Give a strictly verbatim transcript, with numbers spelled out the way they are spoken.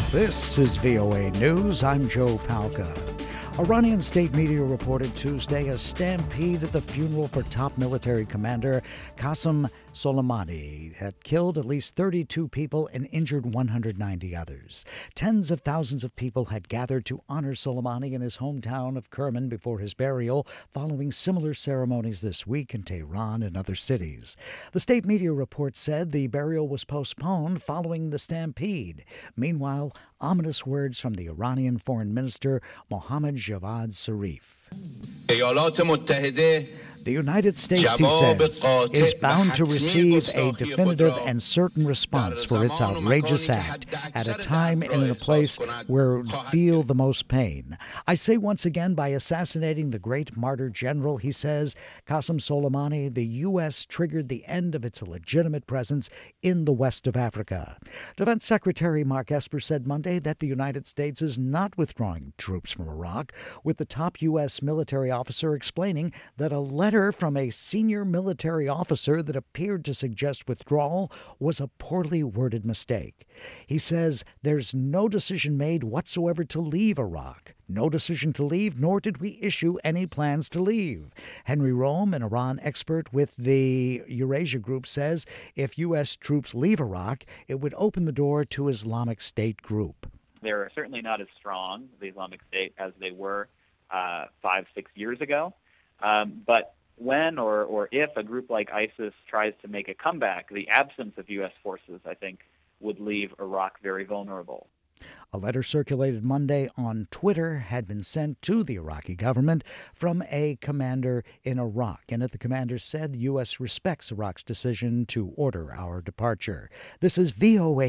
This is V O A News. I'm Joe Palca. Iranian state media reported Tuesday a stampede at the funeral for top military commander Qasem Soleimani had killed at least thirty-two people and injured one hundred ninety others. Tens of thousands of people had gathered to honor Soleimani in his hometown of Kerman before his burial, following similar ceremonies this week in Tehran and other cities. The state media report said the burial was postponed following the stampede. Meanwhile, ominous words from the Iranian foreign minister Mohammad Javad Zarif. The United States, he says, is bound to receive a definitive and certain response for its outrageous act at a time and in a place where it would feel the most pain. I say once again, by assassinating the great martyr general, he says, Qasem Soleimani, the U S triggered the end of its legitimate presence in the west of Africa. Defense Secretary Mark Esper said Monday that the United States is not withdrawing troops from Iraq, with the top U S military officer explaining that a letter from a senior military officer that appeared to suggest withdrawal was a poorly worded mistake. He says there's no decision made whatsoever to leave Iraq. No decision to leave, nor did we issue any plans to leave. Henry Rome, an Iran expert with the Eurasia Group, says if U S troops leave Iraq, it would open the door to Islamic State group. They're certainly not as strong, the Islamic State, as they were uh, five, six years ago. Um, but when or, or if a group like ISIS tries to make a comeback, the absence of U S forces, I think, would leave Iraq very vulnerable. A letter circulated Monday on Twitter had been sent to the Iraqi government from a commander in Iraq, and the commander said the U S respects Iraq's decision to order our departure. This is V O A